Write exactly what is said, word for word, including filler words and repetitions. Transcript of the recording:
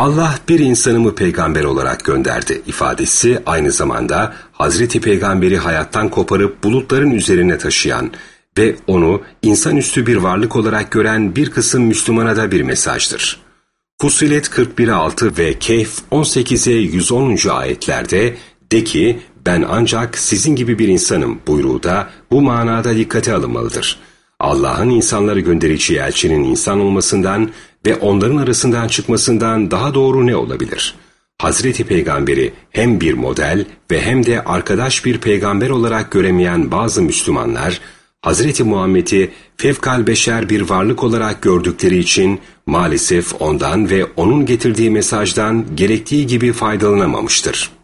Allah bir insanı mı peygamber olarak gönderdi ifadesi aynı zamanda Hazreti Peygamber'i hayattan koparıp bulutların üzerine taşıyan ve onu insanüstü bir varlık olarak gören bir kısım Müslümana da bir mesajdır. Fussilet kırk bir altı ve Kehf on sekize yüz onuncu ayetlerde de ki ben ancak sizin gibi bir insanım buyruğu da bu manada dikkate alınmalıdır. Allah'ın insanları göndereceği elçinin insan olmasından ve onların arasından çıkmasından daha doğru ne olabilir? Hazreti Peygamber'i hem bir model ve hem de arkadaş bir peygamber olarak göremeyen bazı Müslümanlar, Hazreti Muhammed'i fevkal beşer bir varlık olarak gördükleri için maalesef ondan ve onun getirdiği mesajdan gerektiği gibi faydalanamamıştır.